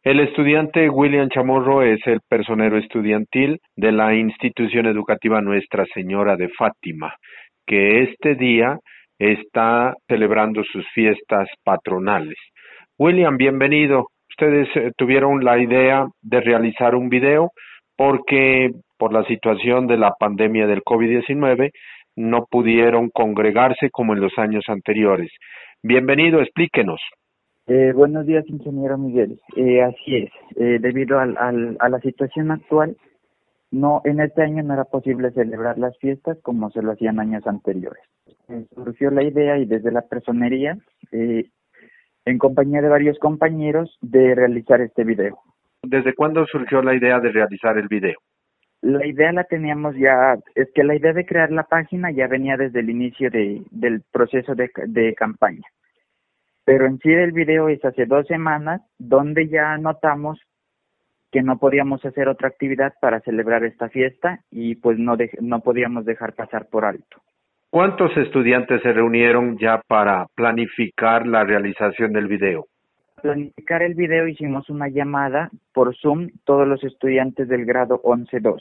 El estudiante William Chamorro es el personero estudiantil de la institución educativa Nuestra Señora de Fátima, que este día está celebrando sus fiestas patronales. William, bienvenido. Ustedes tuvieron la idea de realizar un video porque por la situación de la pandemia del COVID-19 no pudieron congregarse como en los años anteriores. Bienvenido, explíquenos. Buenos días, ingeniero Miguel. Así es. Debido a la situación actual, en este año no era posible celebrar las fiestas como se lo hacían años anteriores. Surgió la idea y desde la personería, en compañía de varios compañeros, de realizar este video. ¿Desde cuándo surgió la idea de realizar el video? La idea la teníamos ya, es que la idea de crear la página ya venía desde el inicio del proceso de campaña. Pero en sí el video es hace 2 semanas, donde ya notamos que no podíamos hacer otra actividad para celebrar esta fiesta y pues no podíamos dejar pasar por alto. ¿Cuántos estudiantes se reunieron ya para planificar la realización del video? Para planificar el video hicimos una llamada por Zoom, todos los estudiantes del grado 11-2.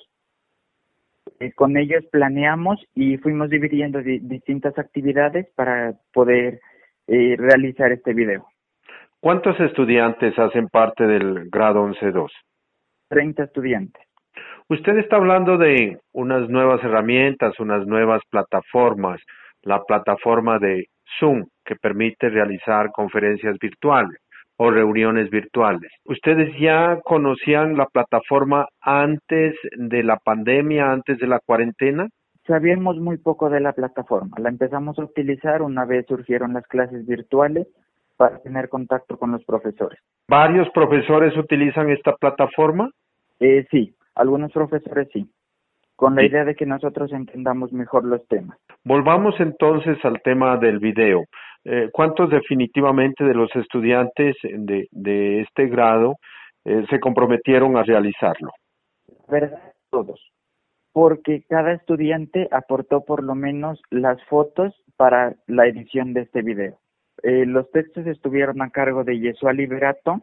Con ellos planeamos y fuimos dividiendo distintas actividades para poder realizar este video. ¿Cuántos estudiantes hacen parte del grado 11-2? 30 estudiantes. Usted está hablando de unas nuevas herramientas, unas nuevas plataformas, la plataforma de Zoom, que permite realizar conferencias virtuales o reuniones virtuales. ¿Ustedes ya conocían la plataforma antes de la pandemia, antes de la cuarentena? Sabíamos muy poco de la plataforma. La empezamos a utilizar una vez surgieron las clases virtuales para tener contacto con los profesores. ¿Varios profesores utilizan esta plataforma? Sí, algunos profesores sí, con la idea de que nosotros entendamos mejor los temas. Volvamos entonces al tema del video. ¿Cuántos definitivamente de los estudiantes de este grado se comprometieron a realizarlo? ¿Verdad? Todos. Porque cada estudiante aportó por lo menos las fotos para la edición de este video. Los textos estuvieron a cargo de Yeshua Liberato,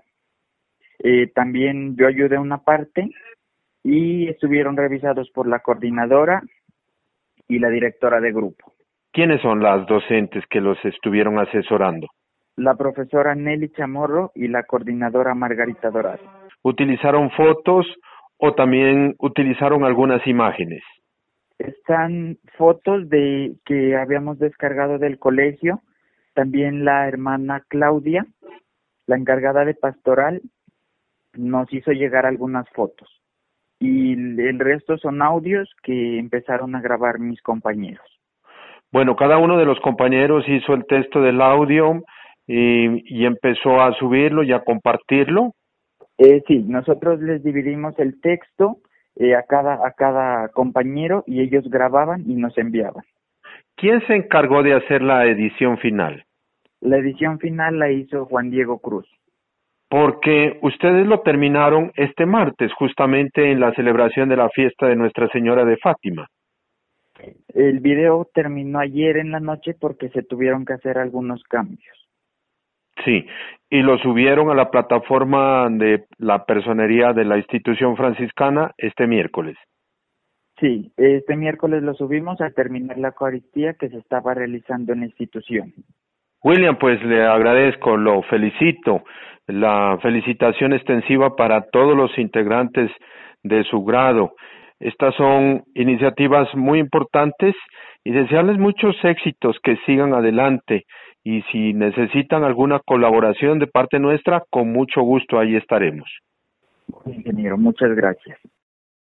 también yo ayudé una parte y estuvieron revisados por la coordinadora y la directora de grupo. ¿Quiénes son las docentes que los estuvieron asesorando? La profesora Nelly Chamorro y la coordinadora Margarita Dorado. ¿Utilizaron fotos o también utilizaron algunas imágenes? Están fotos que habíamos descargado del colegio, también la hermana Claudia, la encargada de pastoral, nos hizo llegar algunas fotos. Y el resto son audios que empezaron a grabar mis compañeros. Bueno, cada uno de los compañeros hizo el texto del audio y empezó a subirlo y a compartirlo. Sí, nosotros les dividimos el texto a cada compañero y ellos grababan y nos enviaban. ¿Quién se encargó de hacer la edición final? La edición final la hizo Juan Diego Cruz. Porque ustedes lo terminaron este martes, justamente en la celebración de la fiesta de Nuestra Señora de Fátima. El video terminó ayer en la noche porque se tuvieron que hacer algunos cambios. Sí, y lo subieron a la plataforma de la personería de la institución franciscana este miércoles. Sí, este miércoles lo subimos al terminar la Eucaristía que se estaba realizando en la institución. William, pues le agradezco, lo felicito. La felicitación extensiva para todos los integrantes de su grado. Estas son iniciativas muy importantes y desearles muchos éxitos, que sigan adelante. Y si necesitan alguna colaboración de parte nuestra, con mucho gusto ahí estaremos. Ingeniero, muchas gracias.